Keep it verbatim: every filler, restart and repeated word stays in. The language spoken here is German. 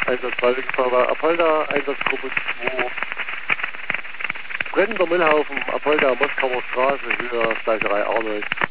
Einsatz Waldungsfeuerwehr Apolda, Einsatzgruppe zwei. Brennender Müllhaufen, Apolda, Moskauer Straße, Höhe, Fleischerei Arnold.